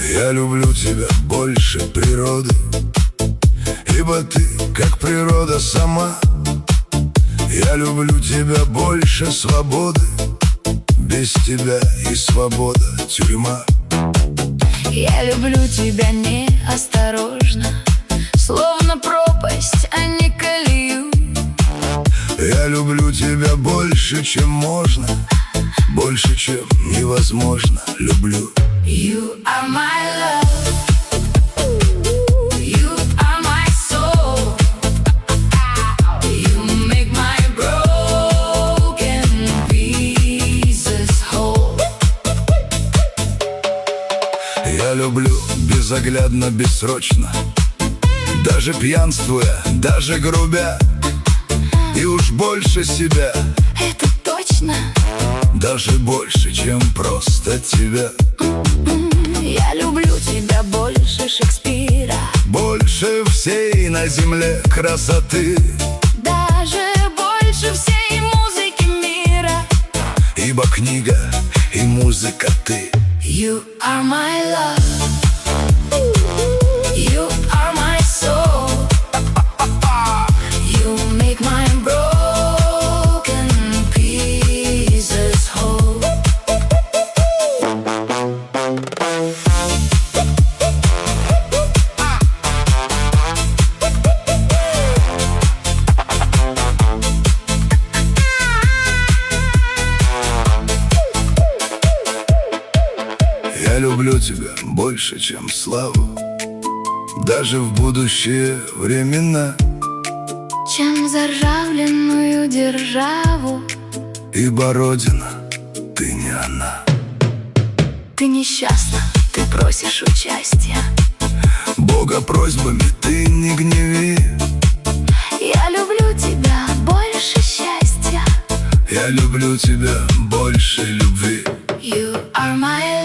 Я люблю тебя больше природы, ибо ты, как природа сама. Я люблю тебя больше свободы, без тебя и свобода тюрьма. Я люблю тебя неосторожно, словно пропасть, а не колею. Я люблю тебя больше, чем можно, больше, чем невозможно. Люблю. You are my love. You are my soul. You make my broken pieces whole. Я люблю безоглядно, бессрочно, даже пьянствуя, даже грубя. И уж больше себя, Это точно. даже больше, чем просто тебя. Я люблю тебя больше Шекспира, Больше всей на земле красоты, даже больше всей музыки мира. ибо книга и музыка ты. You are my love. You are my soul. You make my broken pieces whole. Я люблю тебя больше, чем славу, даже в будущие времена, Чем заржавленную державу. ибо Родина, ты не она. Ты несчастна, ты просишь участия. Бога просьбами ты не гневи. Я люблю тебя больше счастья. Я люблю тебя больше любви. You are my